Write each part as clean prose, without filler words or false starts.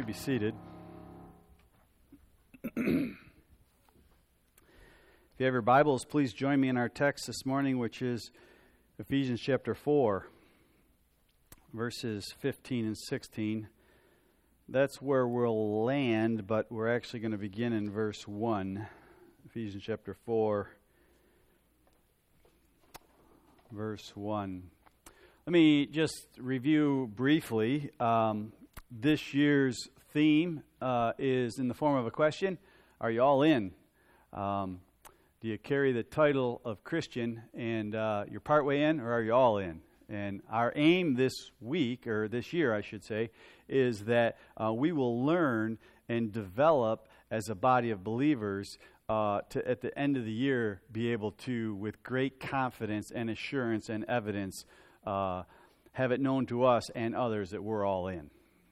may be seated. If you have your Bibles, please join me in our text this morning, which is Ephesians chapter 4, verses 15 and 16. That's where we'll land, but we're actually going to begin in verse 1. Ephesians chapter 4, verse 1. Let me just review briefly. This year's theme is in the form of a question. Are you all in? Do you carry the title of Christian and you're partway in, or are you all in? And our aim this week, or this year I should say, is that we will learn and develop as a body of believers to, at the end of the year, be able to, with great confidence and assurance and evidence, have it known to us and others that we're all in.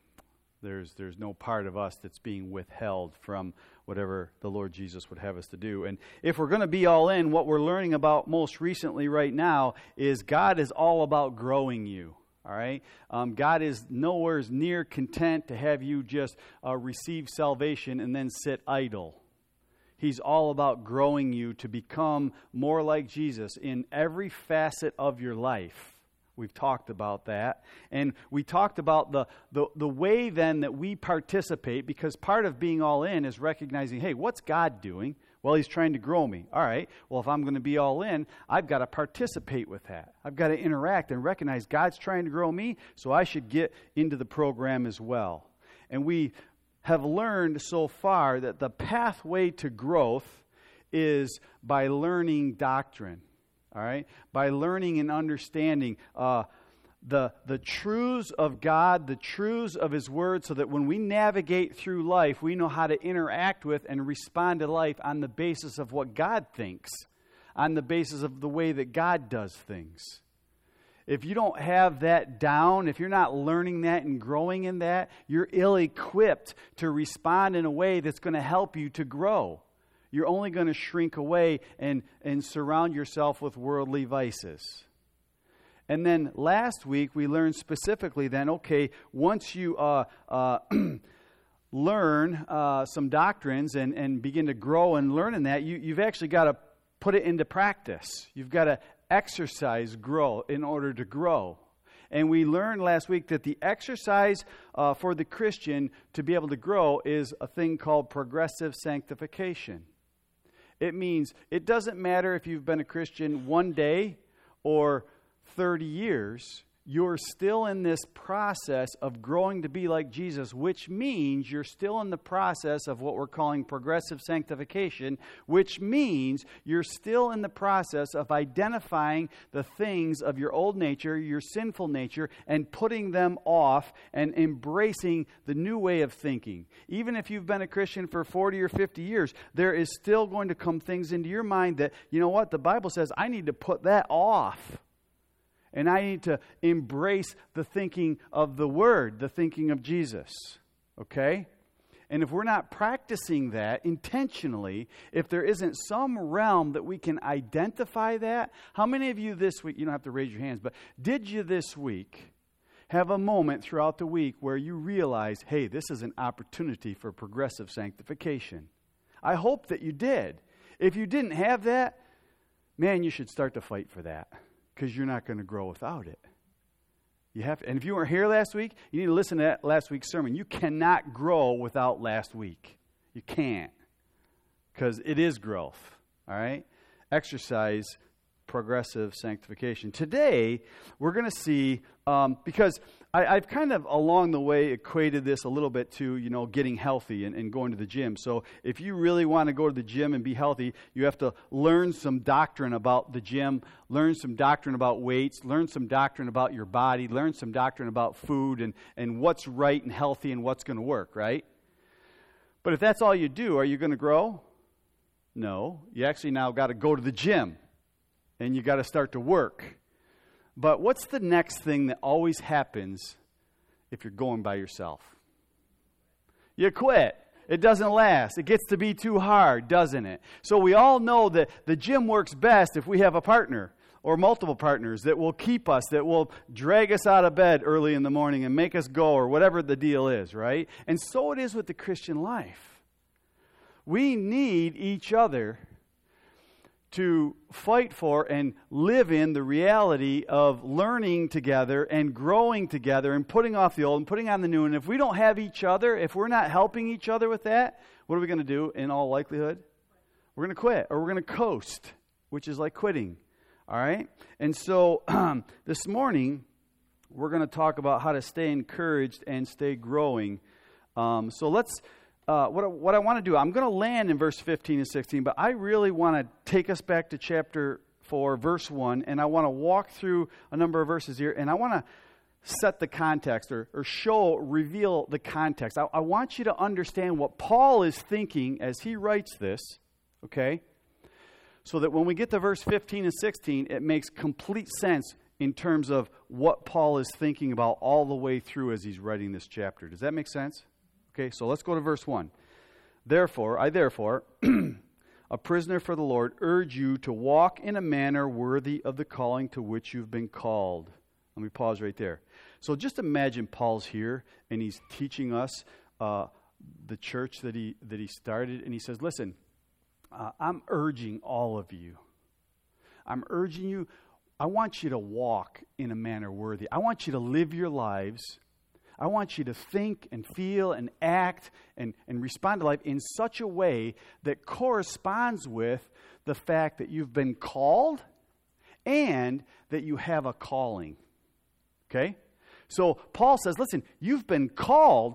There's no part of us that's being withheld from whatever the Lord Jesus would have us to do. And if we're going to be all in, what we're learning about most recently right now is God is all about growing you. All right? God is nowhere near content to have you just receive salvation and then sit idle. He's all about growing you to become more like Jesus in every facet of your life. We've talked about that. And we talked about the way then that we participate, because part of being all in is recognizing, hey, what's God doing? Well, He's trying to grow me. All right, well, if I'm going to be all in, I've got to participate with that. I've got to interact and recognize God's trying to grow me, so I should get into the program as well. And we have learned so far that the pathway to growth is by learning doctrine. All right, by learning and understanding the truths of God, the truths of His Word, so that when we navigate through life, we know how to interact with and respond to life on the basis of what God thinks, on the basis of the way that God does things. If you don't have that down, if you're not learning that and growing in that, you're ill-equipped to respond in a way that's going to help you to grow. You're only going to shrink away and surround yourself with worldly vices. And then last week we learned specifically then, okay, once you learn some doctrines and begin to grow and learn in that, you've actually got to put it into practice. You've got to exercise grow in order to grow. And we learned last week that the exercise for the Christian to be able to grow is a thing called progressive sanctification. It means it doesn't matter if you've been a Christian one day or 30 years, you're still in this process of growing to be like Jesus, which means you're still in the process of what we're calling progressive sanctification, which means you're still in the process of identifying the things of your old nature, your sinful nature, and putting them off and embracing the new way of thinking. Even if you've been a Christian for 40 or 50 years, there is still going to come things into your mind that, you know what, the Bible says I need to put that off. And I need to embrace the thinking of the Word, the thinking of Jesus. Okay? And if we're not practicing that intentionally, if there isn't some realm that we can identify that, how many of you this week, you don't have to raise your hands, but did you this week have a moment throughout the week where you realized, hey, this is an opportunity for progressive sanctification? I hope that you did. If you didn't have that, man, you should start to fight for that. Because you're not going to grow without it. You have to, and if you weren't here last week, you need to listen to that last week's sermon. You cannot grow without last week. You can't. Because it is growth. All right? Exercise progressive sanctification. Today, we're going to see, because I've kind of along the way equated this a little bit to, getting healthy and going to the gym. So if you really want to go to the gym and be healthy, you have to learn some doctrine about the gym, learn some doctrine about weights, learn some doctrine about your body, learn some doctrine about food and what's right and healthy and what's going to work, right? But if that's all you do, are you going to grow? No. You actually now got to go to the gym and you got to start to work. But what's the next thing that always happens if you're going by yourself? You quit. It doesn't last. It gets to be too hard, doesn't it? So we all know that the gym works best if we have a partner. or multiple partners that will keep us, that will drag us out of bed early in the morning and make us go, or whatever the deal is, right? And so it is with the Christian life. We need each other to fight for and live in the reality of learning together and growing together and putting off the old and putting on the new. And if we don't have each other, if we're not helping each other with that, what are we going to do in all likelihood? We're going to quit, or we're going to coast, which is like quitting. All right? And so this morning, we're going to talk about how to stay encouraged and stay growing. So let's... What I want to do, I'm going to land in verse 15 and 16, but I really want to take us back to chapter 4, verse 1, and I want to walk through a number of verses here, and I want to set the context or reveal the context. I want you to understand what Paul is thinking as he writes this, okay? So that when we get to verse 15 and 16, it makes complete sense in terms of what Paul is thinking about all the way through as he's writing this chapter. Does that make sense? Okay, so let's go to verse 1. Therefore, a prisoner for the Lord, urge you to walk in a manner worthy of the calling to which you've been called. Let me pause right there. So just imagine Paul's here, and he's teaching us the church that he started, and he says, listen, I'm urging all of you. I'm urging you. I want you to walk in a manner worthy. I want you to live your lives. I want you to think and feel and act and respond to life in such a way that corresponds with the fact that you've been called and that you have a calling. Okay? So Paul says, listen, you've been called,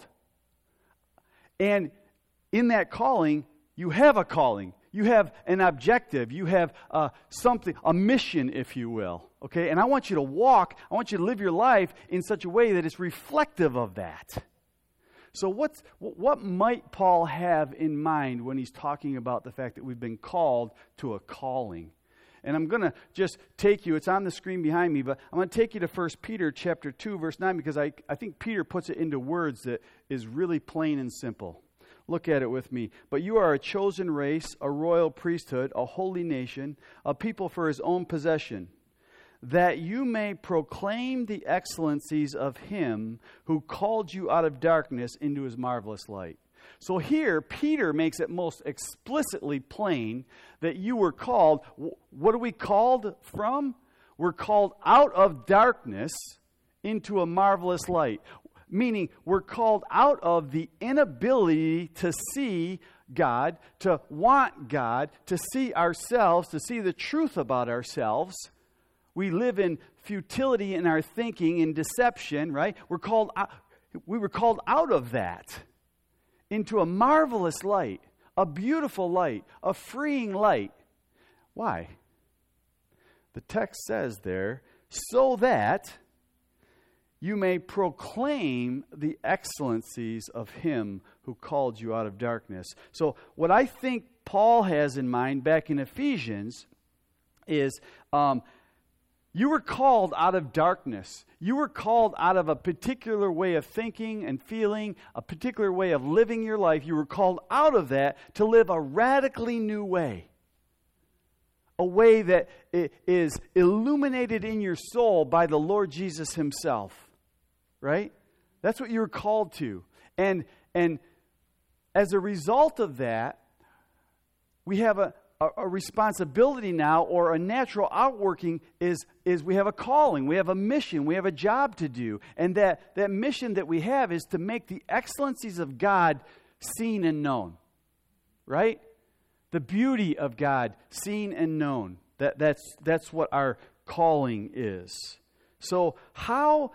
and in that calling, you have a calling. You have an objective. You have a mission, if you will. Okay? And I want you to walk, I want you to live your life in such a way that it's reflective of that. So what might Paul have in mind when he's talking about the fact that we've been called to a calling? And I'm going to just take you, it's on the screen behind me, but I'm going to take you to 1 Peter chapter 2, verse 9, because I think Peter puts it into words that is really plain and simple. Look at it with me. But you are a chosen race, a royal priesthood, a holy nation, a people for his own possession, that you may proclaim the excellencies of him who called you out of darkness into his marvelous light. So here, Peter makes it most explicitly plain that you were called. What are we called from? We're called out of darkness into a marvelous light. Meaning, we're called out of the inability to see God, to want God, to see ourselves, to see the truth about ourselves. We live in futility in our thinking, in deception, right? We were called out of that into a marvelous light, a beautiful light, a freeing light. Why? The text says there, so that you may proclaim the excellencies of him who called you out of darkness. So what I think Paul has in mind back in Ephesians is you were called out of darkness. You were called out of a particular way of thinking and feeling, a particular way of living your life. You were called out of that to live a radically new way. A way that is illuminated in your soul by the Lord Jesus himself. Right? That's what you're called to. And as a result of that, we have a responsibility now, or a natural outworking is we have a calling, we have a mission, we have a job to do. And that mission that we have is to make the excellencies of God seen and known. Right? The beauty of God seen and known. That's what our calling is. So how...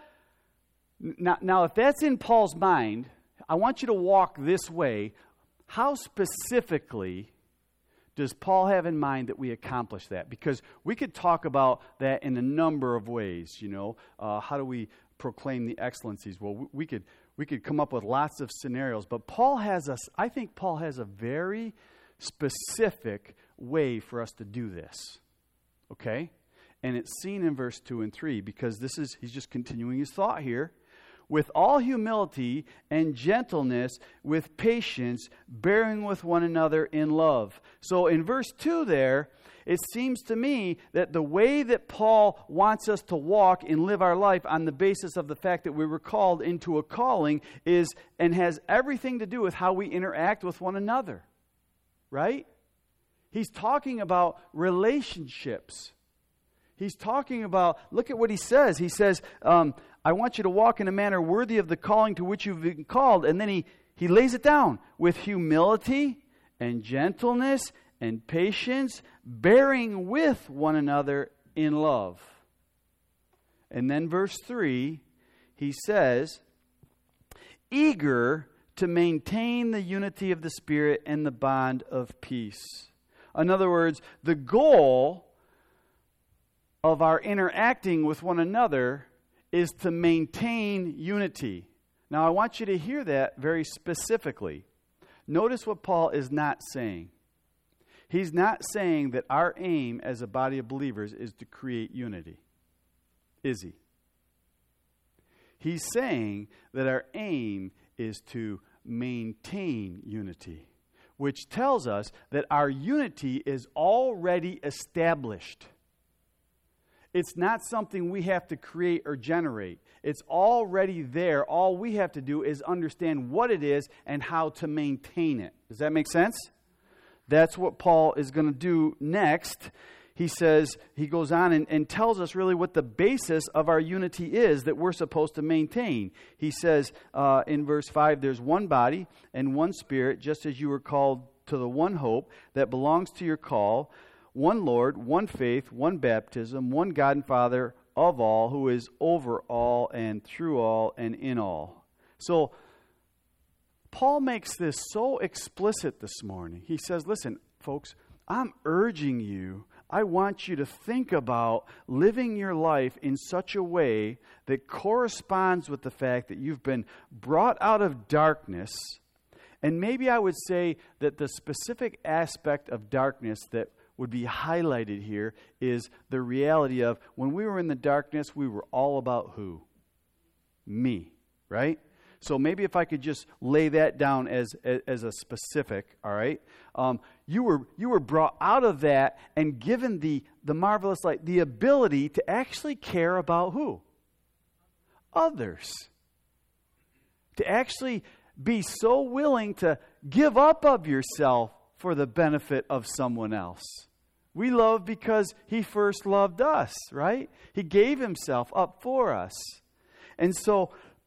Now, if that's in Paul's mind, I want you to walk this way. How specifically does Paul have in mind that we accomplish that? Because we could talk about that in a number of ways, you know. How do we proclaim the excellencies? Well, we could come up with lots of scenarios, but I think Paul has a very specific way for us to do this. Okay? And it's seen in verse 2 and 3, because he's just continuing his thought here. with all humility and gentleness, with patience, bearing with one another in love. So in verse 2 there, it seems to me that the way that Paul wants us to walk and live our life on the basis of the fact that we were called into a calling is and has everything to do with how we interact with one another. Right? He's talking about relationships. He's talking about, look at what he says. He says, I want you to walk in a manner worthy of the calling to which you've been called. And then he lays it down with humility and gentleness and patience, bearing with one another in love. And then verse 3, he says, eager to maintain the unity of the Spirit and the bond of peace. In other words, the goal of our interacting with one another is to maintain unity. Now, I want you to hear that very specifically. Notice what Paul is not saying. He's not saying that our aim as a body of believers is to create unity. Is he? He's saying that our aim is to maintain unity, which tells us that our unity is already established. It's not something we have to create or generate. It's already there. All we have to do is understand what it is and how to maintain it. Does that make sense? That's what Paul is going to do next. He says, he goes on and tells us really what the basis of our unity is that we're supposed to maintain. He says in verse 5, there's one body and one Spirit, just as you were called to the one hope that belongs to your call, one Lord, one faith, one baptism, one God and Father of all, who is over all and through all and in all. So Paul makes this so explicit this morning. He says, listen, folks, I'm urging you, I want you to think about living your life in such a way that corresponds with the fact that you've been brought out of darkness. And maybe I would say that the specific aspect of darkness that would be highlighted here is the reality of when we were in the darkness, we were all about who? Me, right? So maybe if I could just lay that down as a specific, all right? You were brought out of that and given the marvelous light, the ability to actually care about who? Others. To actually be so willing to give up of yourself for the benefit of someone else. We love because He first loved us, right? He gave Himself up for us. And so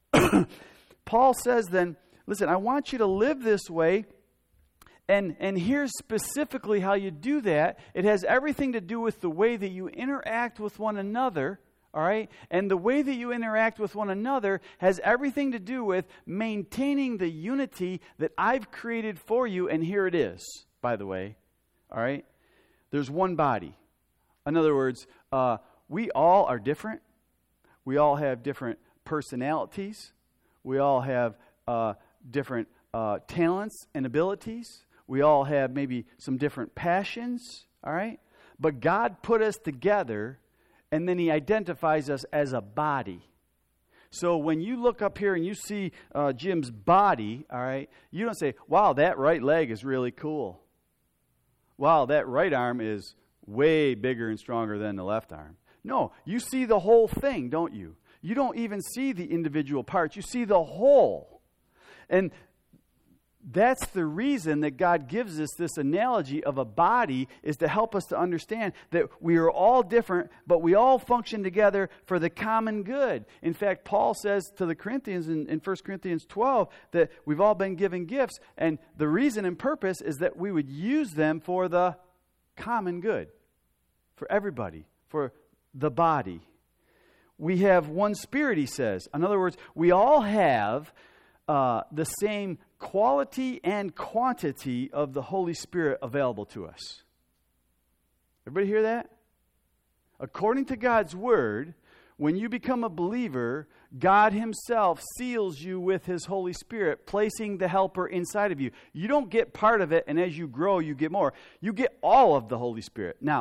Paul says then, listen, I want you to live this way, and here's specifically how you do that. It has everything to do with the way that you interact with one another, all right? And the way that you interact with one another has everything to do with maintaining the unity that I've created for you, and here it is, by the way, all right? There's one body. In other words, we all are different. We all have different personalities. We all have different talents and abilities. We all have maybe some different passions, all right? But God put us together, and then He identifies us as a body. So when you look up here and you see Jim's body, all right, you don't say, wow, that right leg is really cool. Wow, that right arm is way bigger and stronger than the left arm. No, you see the whole thing, don't you? You don't even see the individual parts. You see the whole. And that's the reason that God gives us this analogy of a body, is to help us to understand that we are all different, but we all function together for the common good. In fact, Paul says to the Corinthians in 1 Corinthians 12 that we've all been given gifts, and the reason and purpose is that we would use them for the common good, for everybody, for the body. We have one Spirit, he says. In other words, we all have the same quality and quantity of the Holy Spirit available to us. Everybody hear that? According to God's Word, when you become a believer, God Himself seals you with His Holy Spirit, placing the helper inside of you. You don't get part of it, and as you grow, you get more. You get all of the Holy Spirit. Now,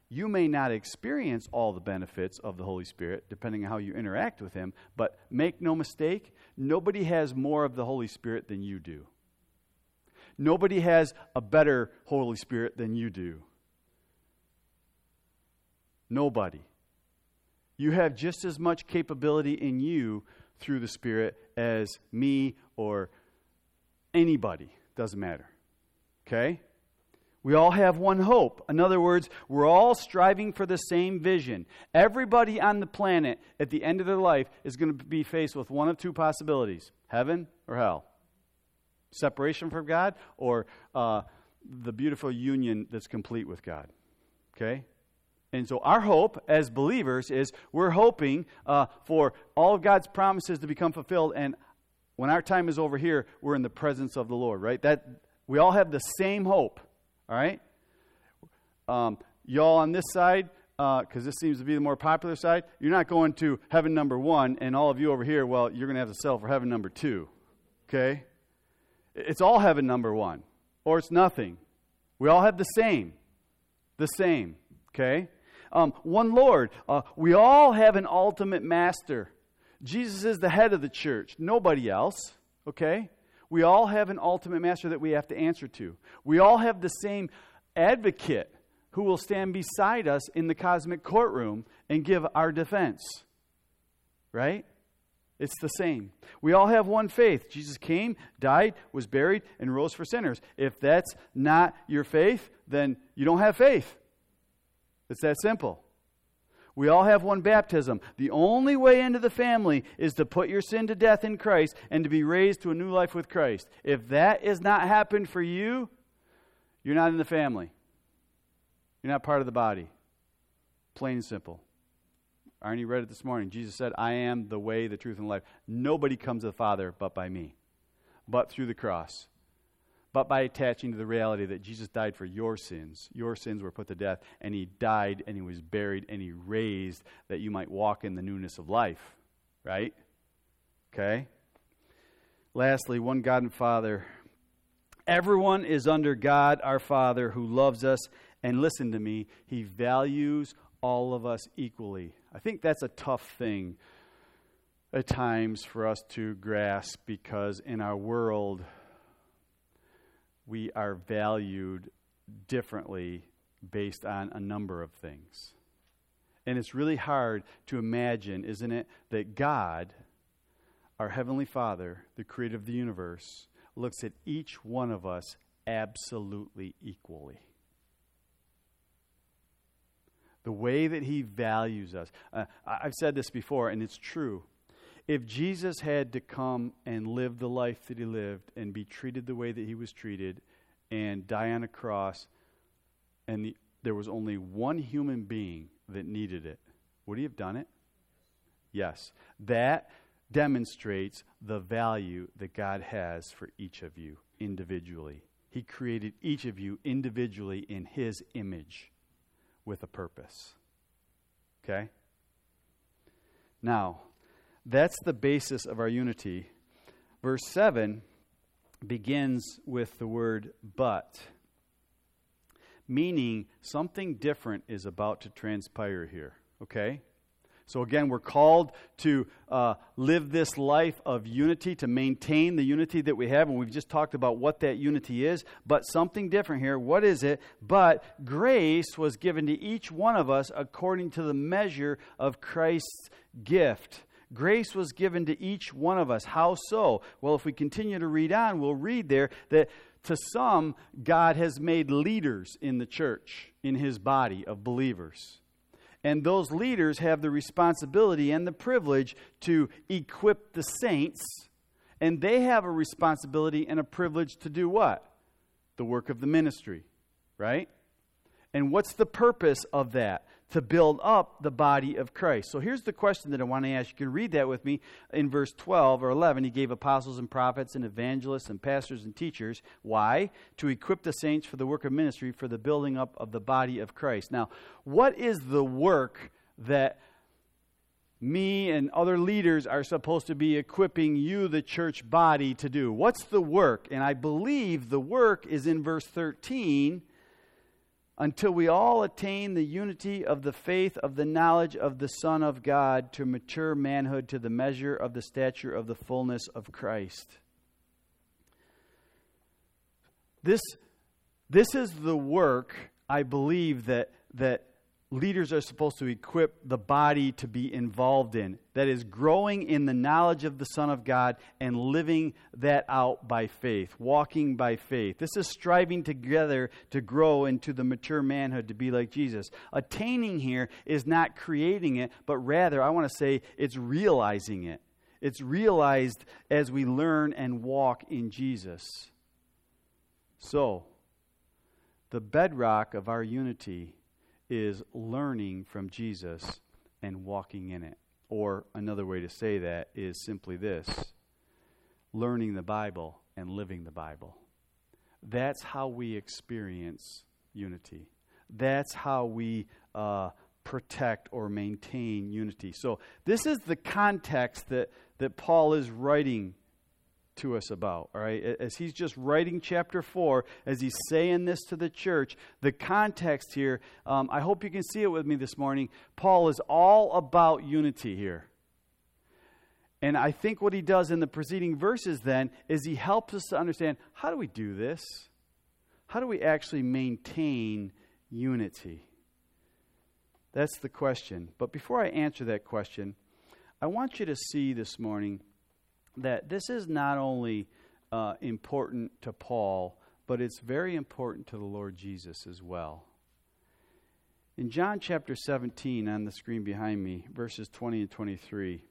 You may not experience all the benefits of the Holy Spirit, depending on how you interact with Him, but make no mistake, nobody has more of the Holy Spirit than you do. Nobody has a better Holy Spirit than you do. Nobody. You have just as much capability in you through the Spirit as me or anybody. Doesn't matter. Okay? We all have one hope. In other words, we're all striving for the same vision. Everybody on the planet at the end of their life is going to be faced with one of two possibilities: heaven or hell. Separation from God, or the beautiful union that's complete with God. Okay? And so our hope as believers is we're hoping for all of God's promises to become fulfilled, and when our time is over here, we're in the presence of the Lord, right? That we all have the same hope, all right? Y'all on this side, because this seems to be the more popular side, you're not going to heaven number 1, and all of you over here, well, you're going to have to settle for heaven number 2, okay? It's all heaven number 1, or it's nothing. We all have the same, okay? One Lord. We all have an ultimate master. Jesus is the head of the church, nobody else, okay? We all have an ultimate master that we have to answer to. We all have the same advocate who will stand beside us in the cosmic courtroom and give our defense, right? It's the same. We all have one faith. Jesus came, died, was buried, and rose for sinners. If that's not your faith, then you don't have faith. It's that simple. We all have one baptism. The only way into the family is to put your sin to death in Christ and to be raised to a new life with Christ. If that has not happened for you, you're not in the family. You're not part of the body. Plain and simple. Arnie read it this morning. Jesus said, I am the way, the truth, and life. Nobody comes to the Father but by me, but through the cross, but by attaching to the reality that Jesus died for your sins. Your sins were put to death, and He died, and He was buried, and He raised that you might walk in the newness of life. Right? Okay? Lastly, one God and Father. Everyone is under God, our Father, who loves us, and listen to me, He values all of us equally. I think that's a tough thing at times for us to grasp, because in our world, we are valued differently based on a number of things. And it's really hard to imagine, isn't it, that God, our Heavenly Father, the creator of the universe, looks at each one of us absolutely equally. The way that He values us. I've said this before, and it's true. If Jesus had to come and live the life that He lived and be treated the way that He was treated and die on a cross, and there was only one human being that needed it, would He have done it? Yes. That demonstrates the value that God has for each of you individually. He created each of you individually in His image with a purpose. Okay? Now, that's the basis of our unity. Verse 7 begins with the word but, meaning something different is about to transpire here. Okay? So again, we're called to live this life of unity, to maintain the unity that we have, and we've just talked about what that unity is, but something different here. What is it? But grace was given to each one of us according to the measure of Christ's gift. Grace was given to each one of us. How so? Well, if we continue to read on, we'll read there that to some, God has made leaders in the church, in His body of believers. And those leaders have the responsibility and the privilege to equip the saints. And they have a responsibility and a privilege to do what? The work of the ministry, right? And what's the purpose of that? To build up the body of Christ. So here's the question that I want to ask. You can read that with me in verse 12 or 11. He gave apostles and prophets and evangelists and pastors and teachers. Why? To equip the saints for the work of ministry, for the building up of the body of Christ. Now, what is the work that me and other leaders are supposed to be equipping you, the church body, to do? What's the work? And I believe the work is in verse 13. until we all attain the unity of the faith of the knowledge of the Son of God, to mature manhood, to the measure of the stature of the fullness of Christ. This is the work, I believe, that leaders are supposed to equip the body to be involved in. That is, growing in the knowledge of the Son of God and living that out by faith, walking by faith. This is striving together to grow into the mature manhood to be like Jesus. Attaining here is not creating it, but rather, I want to say, it's realizing it. It's realized as we learn and walk in Jesus. So, the bedrock of our unity is learning from Jesus and walking in it. Or another way to say that is simply this: learning the Bible and living the Bible. That's how we experience unity. That's how we protect or maintain unity. So this is the context that Paul is writing to us about, all right? As he's just writing chapter 4, as he's saying this to the church, the context here, I hope you can see it with me this morning. Paul is all about unity here. And I think what he does in the preceding verses then is he helps us to understand, how do we do this? How do we actually maintain unity? That's the question. But before I answer that question, I want you to see this morning that this is not only important to Paul, but it's very important to the Lord Jesus as well. In John chapter 17, on the screen behind me, verses 20 and 23,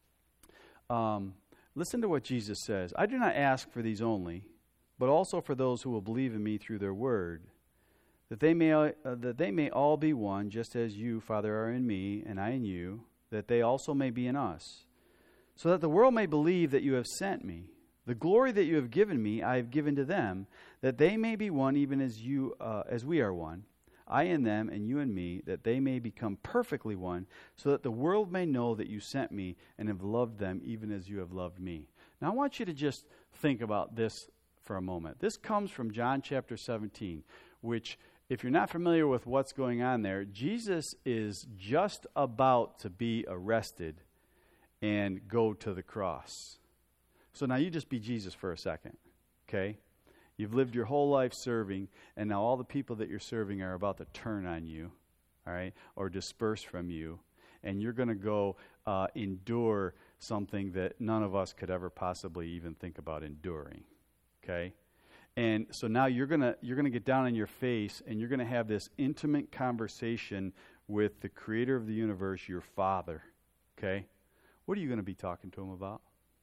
listen to what Jesus says. I do not ask for these only, but also for those who will believe in me through their word, that they may all be one, just as you, Father, are in me, and I in you, that they also may be in us, so that the world may believe that you have sent me. The glory that you have given me, I have given to them, that they may be one, even as we are one. I in them, and you in me, that they may become perfectly one, so that the world may know that you sent me and have loved them, even as you have loved me. Now I want you to just think about this for a moment. This comes from John chapter 17, which, if you're not familiar with what's going on there, Jesus is just about to be arrested and go to the cross. So now you just be Jesus for a second, okay? You've lived your whole life serving, and now all the people that you're serving are about to turn on you, all right, or disperse from you, and you're going to go endure something that none of us could ever possibly even think about enduring, okay? And so now you're gonna get down on your face, and you're going to have this intimate conversation with the creator of the universe, your Father, okay? What are you going to be talking to him about?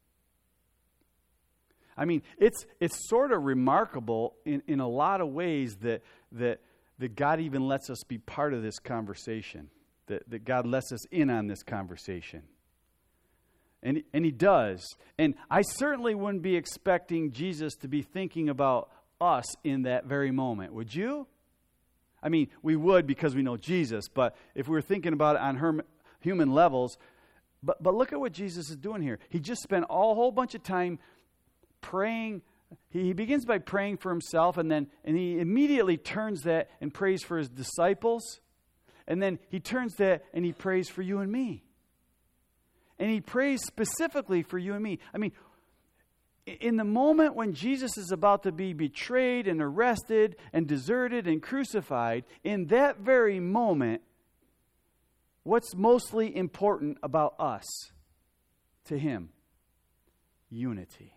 I mean, it's sort of remarkable in a lot of ways that God even lets us be part of this conversation, that God lets us in on this conversation. And he does. And I certainly wouldn't be expecting Jesus to be thinking about us in that very moment. Would you? I mean, we would because we know Jesus, but if we were thinking about it on human levels, But look at what Jesus is doing here. He just spent a whole bunch of time praying. He begins by praying for himself, and he immediately turns that and prays for his disciples. And then he turns that and he prays for you and me. And he prays specifically for you and me. I mean, in the moment when Jesus is about to be betrayed and arrested and deserted and crucified, in that very moment, what's mostly important about us to him? Unity.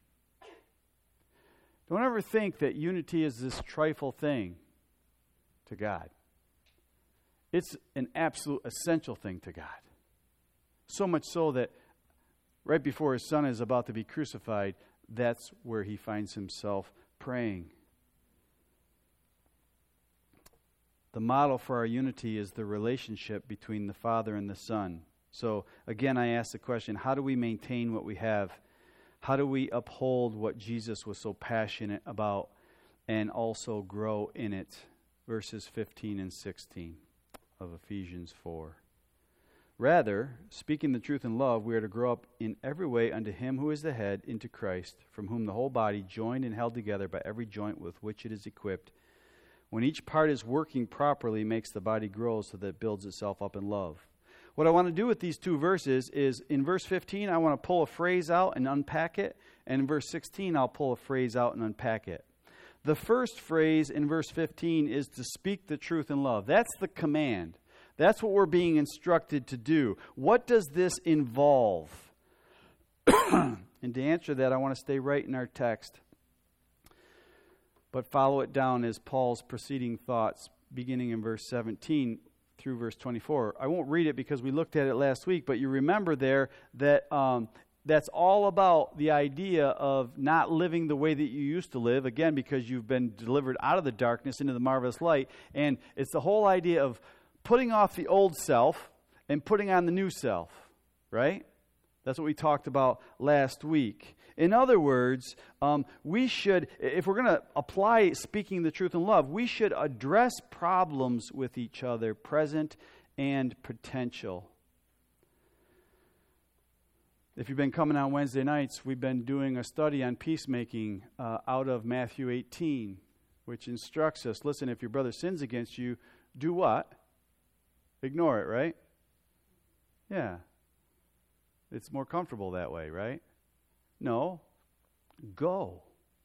Don't ever think that unity is this trifle thing to God. It's an absolute essential thing to God. So much so that right before his son is about to be crucified, that's where he finds himself praying. The model for our unity is the relationship between the Father and the Son. So, again, I ask the question, how do we maintain what we have? How do we uphold what Jesus was so passionate about and also grow in it? Verses 15 and 16 of Ephesians 4. Rather, speaking the truth in love, we are to grow up in every way unto him who is the head, into Christ, from whom the whole body, joined and held together by every joint with which it is equipped, When each part is working properly, makes the body grow so that it builds itself up in love. What I want to do with these two verses is, in verse 15, I want to pull a phrase out and unpack it. And in verse 16, I'll pull a phrase out and unpack it. The first phrase in verse 15 is to speak the truth in love. That's the command. That's what we're being instructed to do. What does this involve? And to answer that, I want to stay right in our text, but follow it down as Paul's preceding thoughts, beginning in verse 17 through verse 24. I won't read it because we looked at it last week, but you remember there that that's all about the idea of not living the way that you used to live, again, because you've been delivered out of the darkness into the marvelous light. And it's the whole idea of putting off the old self and putting on the new self, right? That's what we talked about last week. In other words, we should, if we're going to apply speaking the truth in love, we should address problems with each other, present and potential. If you've been coming on Wednesday nights, we've been doing a study on peacemaking out of Matthew 18, which instructs us, listen, if your brother sins against you, do what? Ignore it, right? Yeah. It's more comfortable that way, right? No. Go.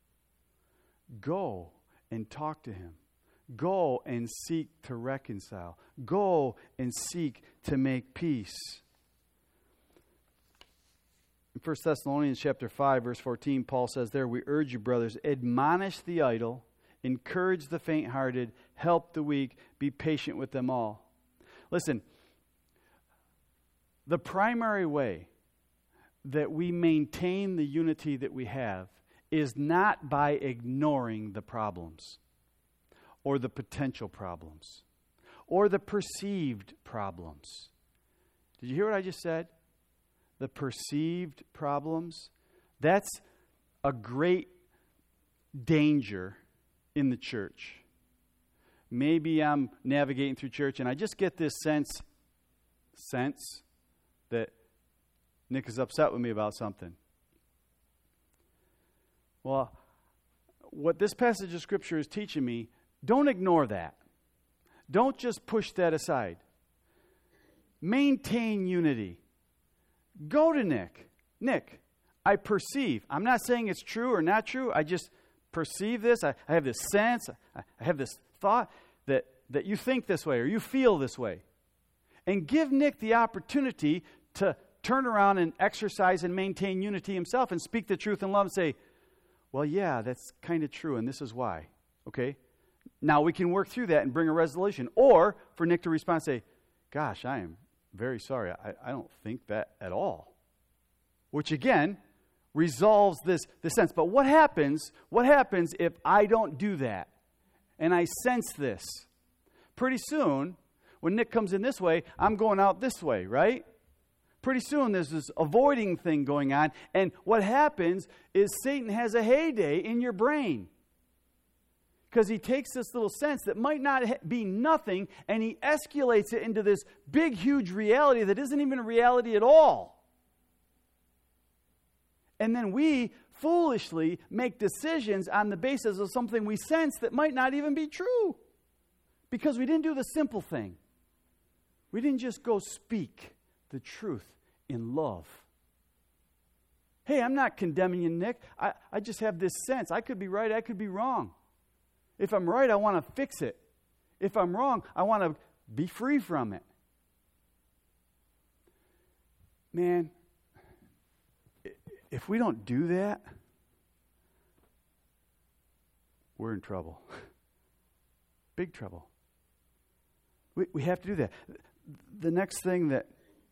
Go and talk to him. Go and seek to reconcile. Go and seek to make peace. In 1 Thessalonians chapter 5, verse 14, Paul says there, we urge you, brothers, admonish the idle, encourage the faint-hearted, help the weak, be patient with them all. Listen, the primary way that we maintain the unity that we have is not by ignoring the problems or the potential problems or the perceived problems. Did you hear what I just said? The perceived problems. That's a great danger in the church. Maybe I'm navigating through church and I just get this sense that Nick is upset with me about something. Well, what this passage of Scripture is teaching me, don't ignore that. Don't just push that aside. Maintain unity. Go to Nick. Nick, I perceive. I'm not saying it's true or not true. I just perceive this. I have this sense. I have this thought that you think this way or you feel this way. And give Nick the opportunity to turn around and exercise and maintain unity himself and speak the truth in love and say, well, yeah, that's kind of true, and this is why. Okay? Now we can work through that and bring a resolution. Or for Nick to respond and say, gosh, I am very sorry. I don't think that at all. Which, again, resolves this sense. But what happens if I don't do that? And I sense this. Pretty soon, when Nick comes in this way, I'm going out this way, right? Pretty soon there's this avoiding thing going on. And what happens is Satan has a heyday in your brain. Because he takes this little sense that might not be nothing and he escalates it into this big, huge reality that isn't even a reality at all. And then we foolishly make decisions on the basis of something we sense that might not even be true. Because we didn't do the simple thing. We didn't just go speak the truth in love. Hey, I'm not condemning you, Nick. I just have this sense. I could be right, I could be wrong. If I'm right, I want to fix it. If I'm wrong, I want to be free from it. Man, if we don't do that, we're in trouble. Big trouble. We have to do that. The next thing that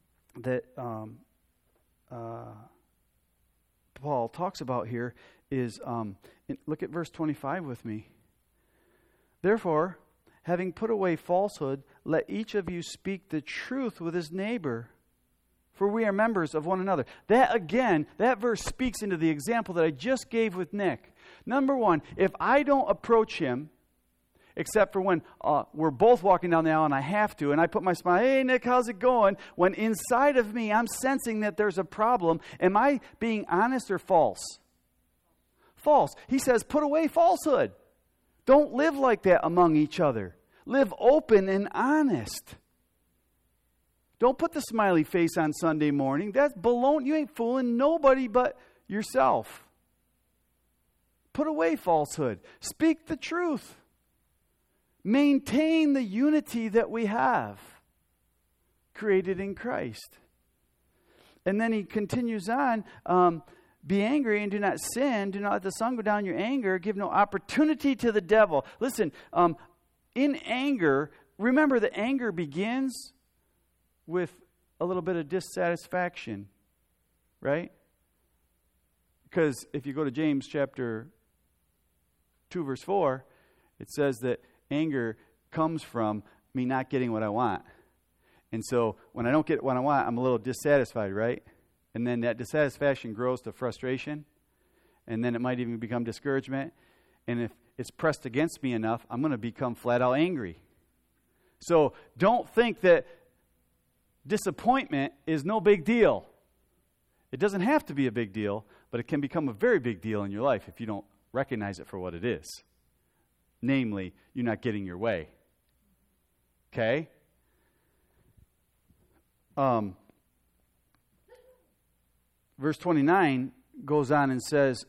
Paul talks about here is, look at verse 25 with me. Therefore, having put away falsehood, let each of you speak the truth with his neighbor, for we are members of one another. That verse speaks into the example that I just gave with Nick. Number one, if I don't approach him, except for when we're both walking down the aisle and I have to, and I put my smile, hey, Nick, how's it going? When inside of me, I'm sensing that there's a problem. Am I being honest or false? False. He says, put away falsehood. Don't live like that among each other. Live open and honest. Don't put the smiley face on Sunday morning. That's baloney. You ain't fooling nobody but yourself. Put away falsehood. Speak the truth. Maintain the unity that we have created in Christ. And then he continues on, be angry and do not sin. Do not let the sun go down in your anger. Give no opportunity to the devil. Listen, in anger, remember that anger begins with a little bit of dissatisfaction, right? Because if you go to James chapter 2, verse 4, it says that anger comes from me not getting what I want. And so when I don't get what I want, I'm a little dissatisfied, right? And then that dissatisfaction grows to frustration. And then it might even become discouragement. And if it's pressed against me enough, I'm going to become flat out angry. So don't think that disappointment is no big deal. It doesn't have to be a big deal, but it can become a very big deal in your life if you don't recognize it for what it is. Namely, you're not getting your way. Okay? Verse 29 goes on and says,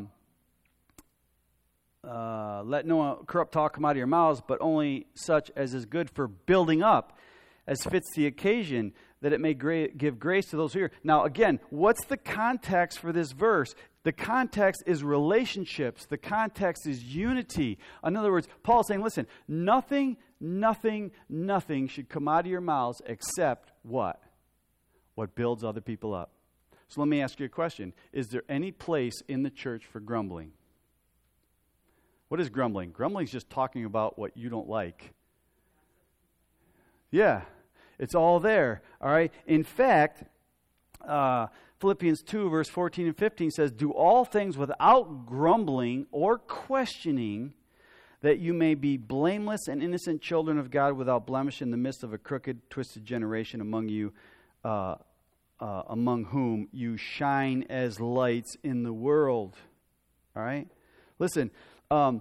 let no corrupt talk come out of your mouths, but only such as is good for building up, as fits the occasion, that it may give grace to those who hear. Now, again, what's the context for this verse? The context is relationships. The context is unity. In other words, Paul's saying, listen, nothing should come out of your mouths except what? What builds other people up. So let me ask you a question. Is there any place in the church for grumbling? What is grumbling? Grumbling is just talking about what you don't like. Yeah, it's all there. All right. In fact, Philippians 2, verse 14 and 15 says, do all things without grumbling or questioning, that you may be blameless and innocent children of God without blemish in the midst of a crooked, twisted generation among you, among whom you shine as lights in the world. All right? Listen, I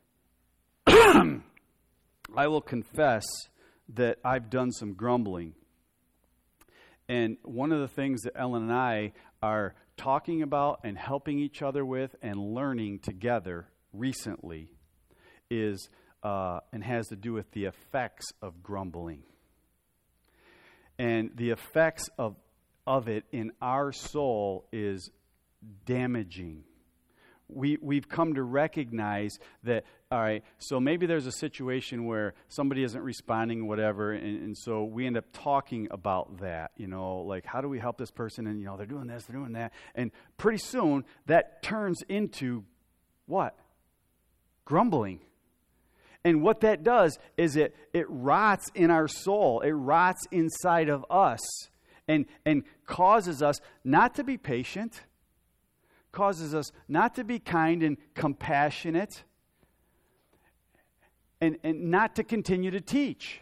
will confess that I've done some grumbling. And one of the things that Ellen and I are talking about and helping each other with and learning together recently is and has to do with the effects of grumbling. And the effects of it in our soul is damaging. We've come to recognize that, all right, so maybe there's a situation where somebody isn't responding, whatever, and so we end up talking about that, like, how do we help this person? And, they're doing this, they're doing that. And pretty soon, that turns into what? Grumbling. And what that does is it rots in our soul. It rots inside of us and causes us not to be patient, causes us not to be kind and compassionate, and not to continue to teach.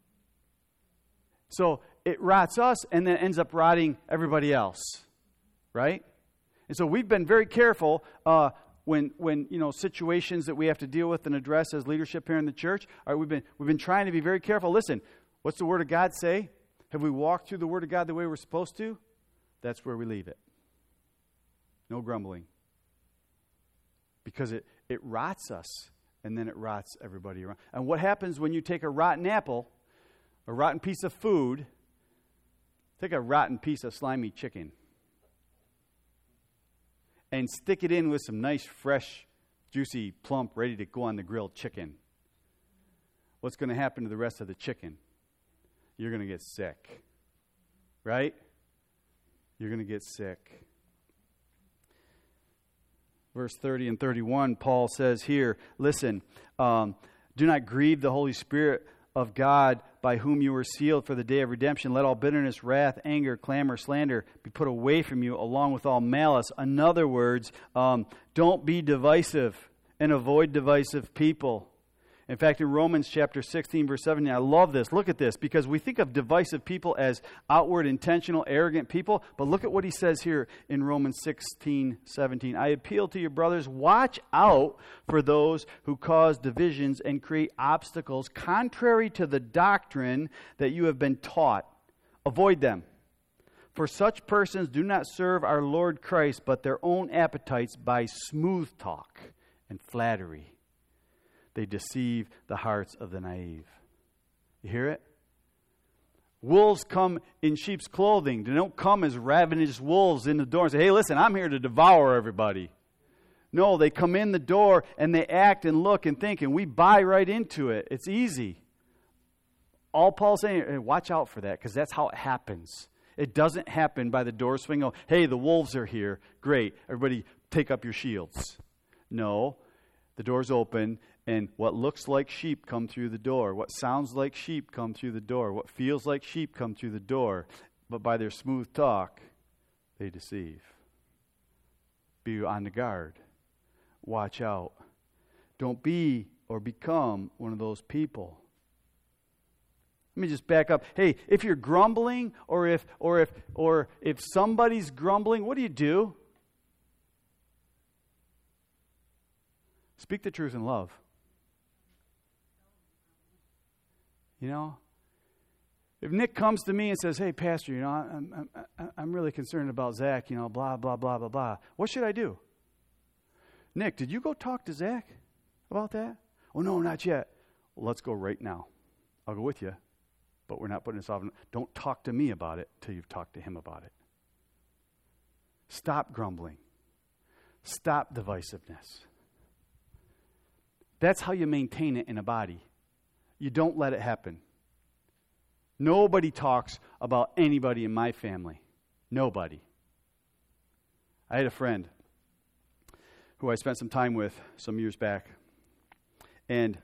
So it rots us and then ends up rotting everybody else, right? And so we've been very careful when situations that we have to deal with and address as leadership here in the church. All right, we've been trying to be very careful. Listen, what's the Word of God say? Have we walked through the Word of God the way we're supposed to? That's where we leave it. No grumbling. Because it rots us, and then it rots everybody around. And what happens when you take a rotten apple, a rotten piece of food, take a rotten piece of slimy chicken, and stick it in with some nice, fresh, juicy, plump, ready to go on the grilled chicken? What's going to happen to the rest of the chicken? You're going to get sick. Right? You're going to get sick. Verse 30 and 31, Paul says here, listen, do not grieve the Holy Spirit of God by whom you were sealed for the day of redemption. Let all bitterness, wrath, anger, clamor, slander be put away from you along with all malice. In other words, don't be divisive and avoid divisive people. In fact, in Romans chapter 16, verse 17, I love this. Look at this, because we think of divisive people as outward, intentional, arrogant people. But look at what he says here in Romans 16, 17. I appeal to you, brothers, watch out for those who cause divisions and create obstacles contrary to the doctrine that you have been taught. Avoid them. For such persons do not serve our Lord Christ, but their own appetites by smooth talk and flattery. They deceive the hearts of the naive. You hear it? Wolves come in sheep's clothing. They don't come as ravenous wolves in the door and say, hey, listen, I'm here to devour everybody. No, they come in the door and they act and look and think, and we buy right into it. It's easy. All Paul's saying, hey, watch out for that, because that's how it happens. It doesn't happen by the door swing. Oh, hey, the wolves are here. Great. Everybody take up your shields. No, the door's open, and what looks like sheep come through the door. What sounds like sheep come through the door. What feels like sheep come through the door. But by their smooth talk, they deceive. Be on the guard. Watch out. Don't be or become one of those people. Let me just back up. Hey, if you're grumbling or if somebody's grumbling, what do? Speak the truth in love. You know, if Nick comes to me and says, "Hey, Pastor, you know, I'm really concerned about Zach. You know, blah blah blah blah blah. What should I do?" Nick, did you go talk to Zach about that? Oh no, not yet. Well, let's go right now. I'll go with you, but we're not putting this off. Don't talk to me about it till you've talked to him about it. Stop grumbling. Stop divisiveness. That's how you maintain it in a body. You don't let it happen. Nobody talks about anybody in my family. Nobody. I had a friend who I spent some time with some years back. And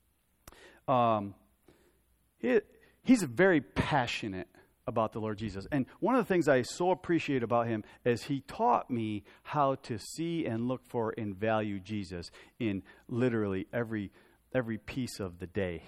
he's very passionate about the Lord Jesus. And one of the things I so appreciate about him is he taught me how to see and look for and value Jesus in literally every piece of the day.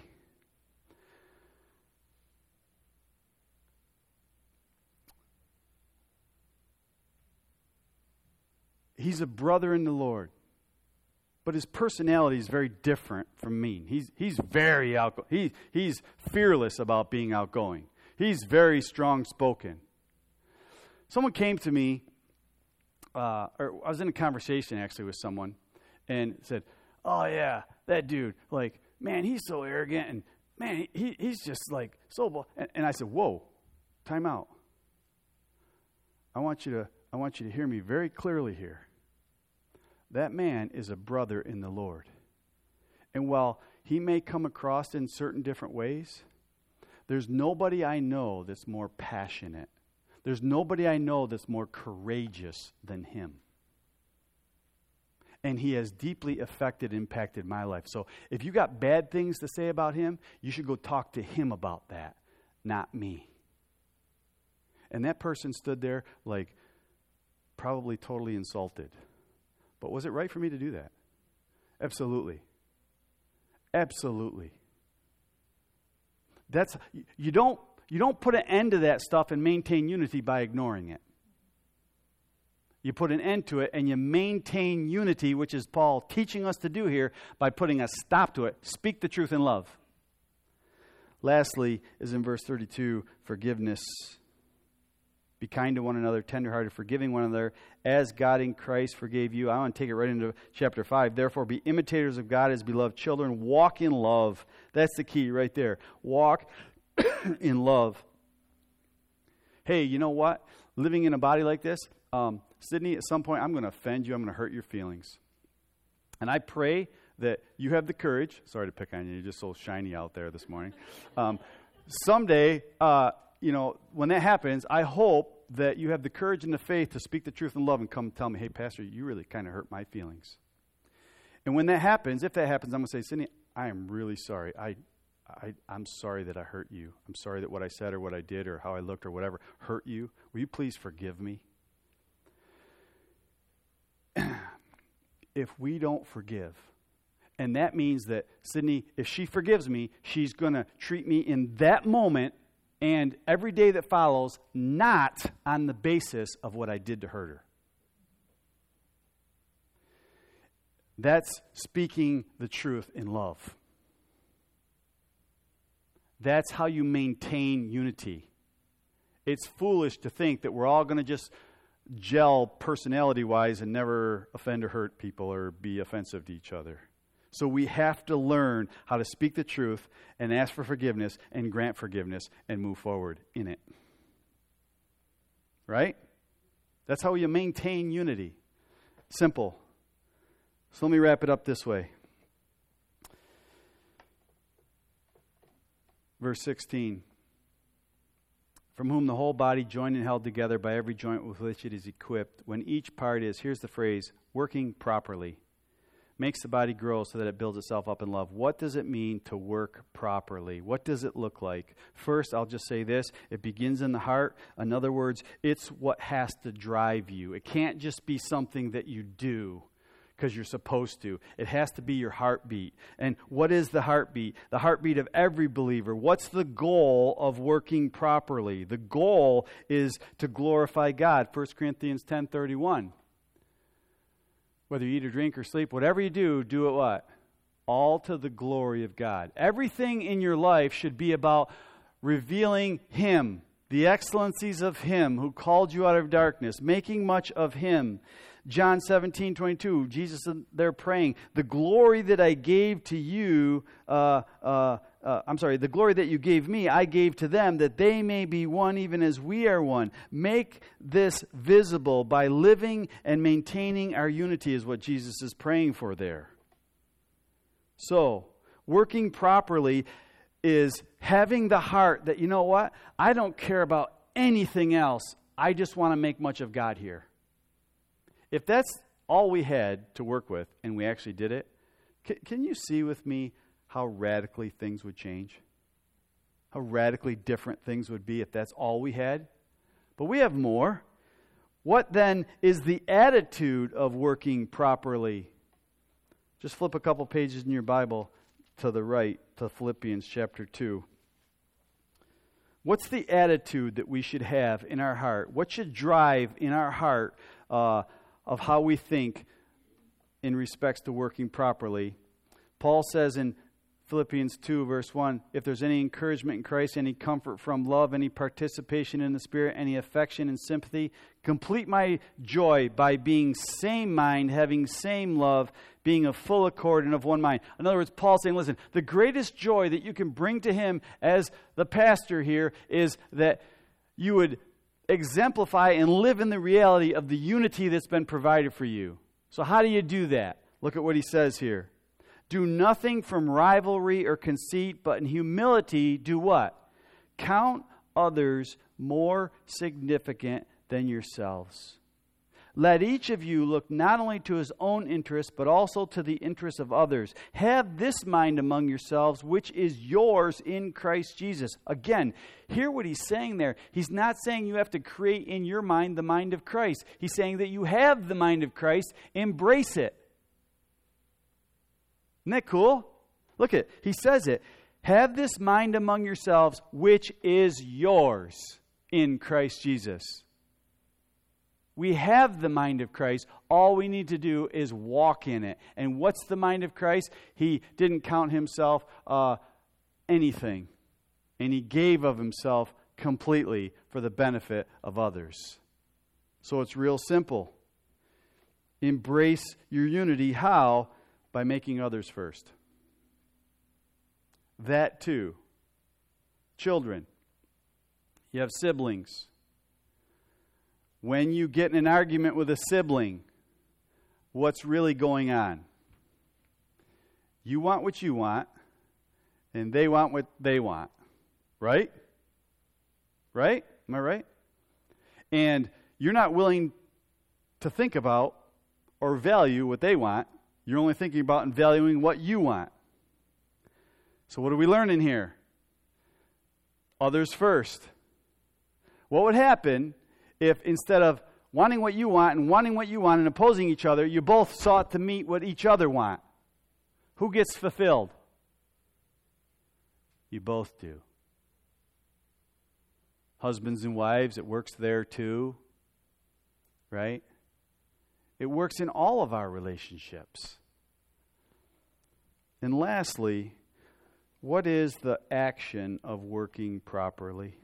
He's a brother in the Lord, but his personality is very different from me. He's very outgoing. He's fearless about being outgoing. He's very strong-spoken. Someone came to me, or I was in a conversation actually with someone, and said, "Oh yeah, that dude, like, man, he's so arrogant, and man, he's just like so." And I said, "Whoa, time out. I want you to hear me very clearly here. That man is a brother in the Lord. And while he may come across in certain different ways, there's nobody I know that's more passionate. There's nobody I know that's more courageous than him. And he has deeply impacted my life. So if you got bad things to say about him, you should go talk to him about that, not me." And that person stood there like probably totally insulted. But was it right for me to do that? Absolutely. Absolutely. That's you don't put an end to that stuff and maintain unity by ignoring it. You put an end to it and you maintain unity, which is Paul teaching us to do here, by putting a stop to it. Speak the truth in love. Lastly is in verse 32, forgiveness. Be kind to one another, tenderhearted, forgiving one another, as God in Christ forgave you. I want to take it right into chapter 5. Therefore, be imitators of God as beloved children. Walk in love. That's the key right there. Walk in love. Hey, you know what? Living in a body like this, Sydney, at some point, I'm going to offend you. I'm going to hurt your feelings. And I pray that you have the courage. Sorry to pick on you. You're just so shiny out there this morning. Someday, when that happens, I hope that you have the courage and the faith to speak the truth in love and come tell me, "Hey, Pastor, you really kind of hurt my feelings." And when that happens, if that happens, I'm going to say, "Sydney, I am really sorry. I'm sorry that I hurt you. I'm sorry that what I said or what I did or how I looked or whatever hurt you. Will you please forgive me?" If we don't forgive, And that means that Sydney, if she forgives me, she's going to treat me in that moment and every day that follows, not on the basis of what I did to hurt her. That's speaking the truth in love. That's how you maintain unity. It's foolish to think that we're all going to just gel personality-wise and never offend or hurt people or be offensive to each other. So we have to learn how to speak the truth and ask for forgiveness and grant forgiveness and move forward in it. Right? That's how you maintain unity. Simple. So let me wrap it up this way. Verse 16. From whom the whole body, joined and held together by every joint with which it is equipped, when each part is, here's the phrase, working properly, makes the body grow so that it builds itself up in love. What does it mean to work properly? What does it look like? First, I'll just say this. It begins in the heart. In other words, it's what has to drive you. It can't just be something that you do because you're supposed to. It has to be your heartbeat. And what is the heartbeat? The heartbeat of every believer. What's the goal of working properly? The goal is to glorify God. 1 Corinthians 10:31. Whether you eat or drink or sleep, whatever you do, do it what? All to the glory of God. Everything in your life should be about revealing Him, the excellencies of Him who called you out of darkness, making much of Him. John 17:22, Jesus there praying, the glory that I gave to you, the glory that you gave me, I gave to them, that they may be one even as we are one. Make this visible by living and maintaining our unity is what Jesus is praying for there. So, working properly is having the heart that, you know what, I don't care about anything else. I just want to make much of God here. If that's all we had to work with and we actually did it, can you see with me how radically things would change? How radically different things would be if that's all we had? But we have more. What then is the attitude of working properly? Just flip a couple pages in your Bible to the right to Philippians chapter 2. What's the attitude that we should have in our heart? What should drive in our heart of how we think in respects to working properly? Paul says in Philippians 2, verse 1, if there's any encouragement in Christ, any comfort from love, any participation in the Spirit, any affection and sympathy, complete my joy by being same mind, having same love, being of full accord and of one mind. In other words, Paul's saying, listen, the greatest joy that you can bring to him as the pastor here is that you would exemplify and live in the reality of the unity that's been provided for you. So how do you do that? Look at what he says here. Do nothing from rivalry or conceit, but in humility do what? Count others more significant than yourselves. Let each of you look not only to his own interests, but also to the interests of others. Have this mind among yourselves, which is yours in Christ Jesus. Again, hear what he's saying there. He's not saying you have to create in your mind the mind of Christ. He's saying that you have the mind of Christ. Embrace it. Isn't that cool? Look at it. He says it. Have this mind among yourselves, which is yours in Christ Jesus. We have the mind of Christ. All we need to do is walk in it. And what's the mind of Christ? He didn't count himself anything. And he gave of himself completely for the benefit of others. So it's real simple. Embrace your unity. How? By making others first. That too. Children. You have siblings. When you get in an argument with a sibling, what's really going on? You want what you want, and they want what they want. Right? Right? Am I right? And you're not willing to think about or value what they want. You're only thinking about and valuing what you want. So what are we learning here? Others first. What would happen if instead of wanting what you want and opposing each other, you both sought to meet what each other want? Who gets fulfilled? You both do. Husbands and wives, it works there too, right? It works in all of our relationships. And lastly, what is the action of working properly?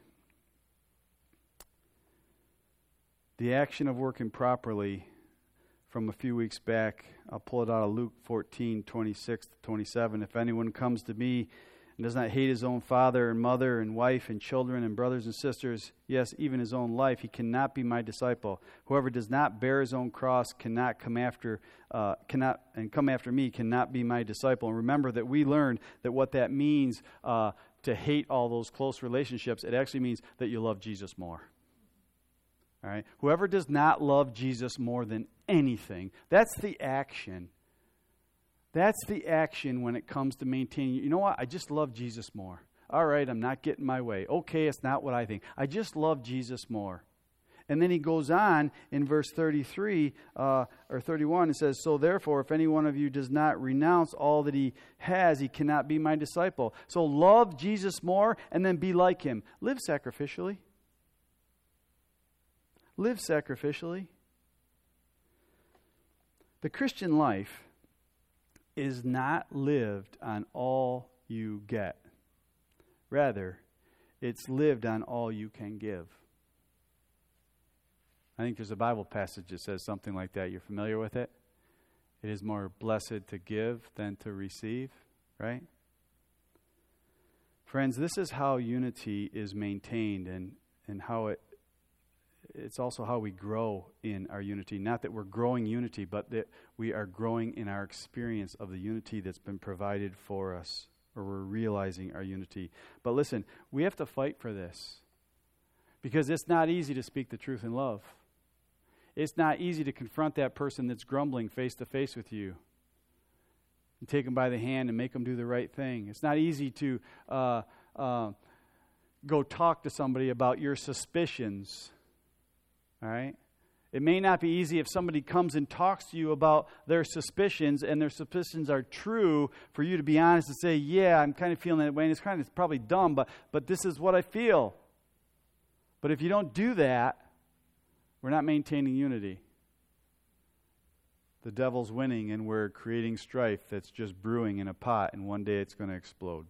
The action of working properly from a few weeks back, I'll pull it out of Luke 14, 26 to 27. If anyone comes to me and does not hate his own father and mother and wife and children and brothers and sisters, yes, even his own life, he cannot be my disciple. Whoever does not bear his own cross cannot come after me cannot be my disciple. And remember that we learned that what that means to hate all those close relationships, it actually means that you love Jesus more. All right? Whoever does not love Jesus more than anything, that's the action. That's the action when it comes to maintaining. You know what? I just love Jesus more. All right, I'm not getting my way. Okay, it's not what I think. I just love Jesus more. And then he goes on in verse 33 or 31 and says, so therefore, if any one of you does not renounce all that he has, he cannot be my disciple. So love Jesus more and then be like him. Live sacrificially. Live sacrificially. The Christian life is not lived on all you get. Rather, it's lived on all you can give. I think there's a Bible passage that says something like that. You're familiar with it? It is more blessed to give than to receive, right? Friends, this is how unity is maintained and how it's also how we grow in our unity. Not that we're growing unity, but that we are growing in our experience of the unity that's been provided for us, or we're realizing our unity. But listen, we have to fight for this because it's not easy to speak the truth in love. It's not easy to confront that person that's grumbling face to face with you and take them by the hand and make them do the right thing. It's not easy to go talk to somebody about your suspicions. All right? It may not be easy if somebody comes and talks to you about their suspicions and their suspicions are true for you to be honest and say, yeah, I'm kind of feeling that way, and it's probably dumb, but this is what I feel. But if you don't do that, we're not maintaining unity. The devil's winning and we're creating strife that's just brewing in a pot, and one day it's going to explode.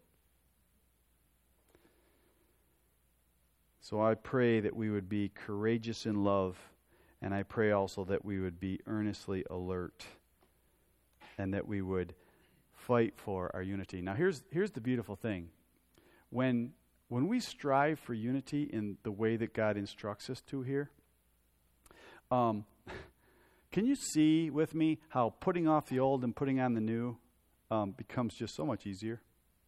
So I pray that we would be courageous in love, and I pray also that we would be earnestly alert and that we would fight for our unity. Now here's the beautiful thing. When we strive for unity in the way that God instructs us to here, can you see with me how putting off the old and putting on the new becomes just so much easier?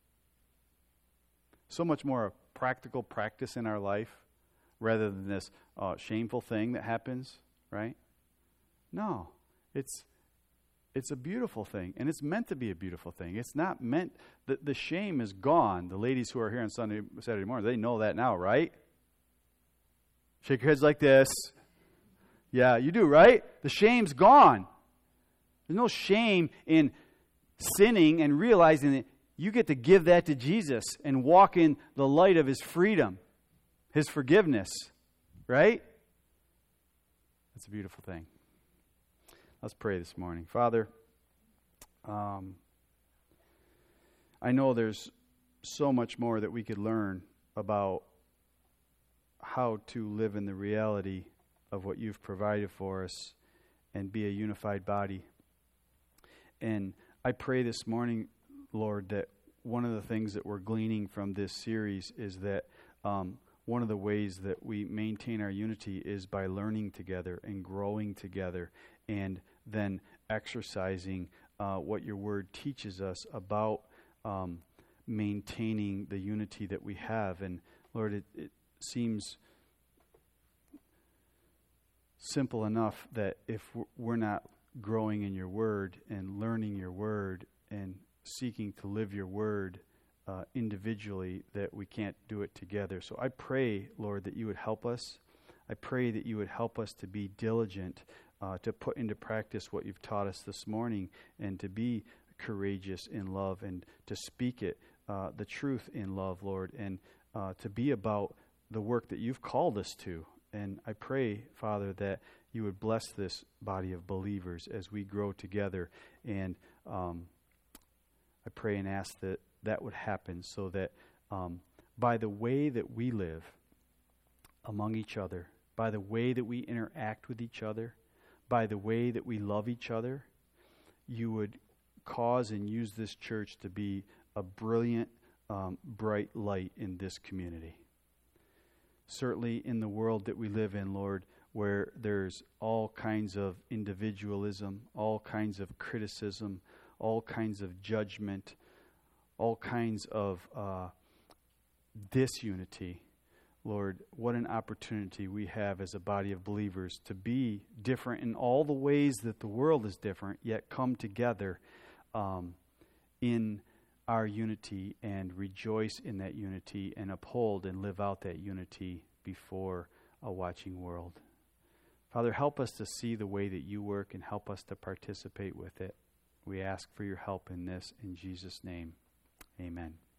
So much more practical practice in our life rather than this shameful thing that happens, right? No, it's a beautiful thing, and it's meant to be a beautiful thing. It's not meant that the shame is gone. The ladies who are here on Saturday morning, they know that now, right? Shake your heads like this. Yeah, you do, right? The shame's gone. There's no shame in sinning and realizing that you get to give that to Jesus and walk in the light of His freedom, His forgiveness, right? That's a beautiful thing. Let's pray this morning. Father, I know there's so much more that we could learn about how to live in the reality of what You've provided for us and be a unified body. And I pray this morning, Lord, that one of the things that we're gleaning from this series is that one of the ways that we maintain our unity is by learning together and growing together and then exercising what Your Word teaches us about maintaining the unity that we have. And Lord, it seems simple enough that if we're not growing in Your Word and learning Your Word and seeking to live Your Word individually, that we can't do it together. So I pray, Lord, that You would help us. I pray that You would help us to be diligent, to put into practice what You've taught us this morning, and to be courageous in love and to speak it, the truth in love, Lord, and to be about the work that you've called us to. And I pray, Father, that you would bless this body of believers as we grow together. And I pray and ask that that would happen so that by the way that we live among each other, by the way that we interact with each other, by the way that we love each other, you would cause and use this church to be a brilliant, bright light in this community. Certainly in the world that we live in, Lord, where there's all kinds of individualism, all kinds of criticism, all kinds of judgment, all kinds of disunity. Lord, what an opportunity we have as a body of believers to be different in all the ways that the world is different, yet come together in our unity and rejoice in that unity and uphold and live out that unity before a watching world. Father, help us to see the way that you work and help us to participate with it. We ask for your help in this in Jesus' name. Amen.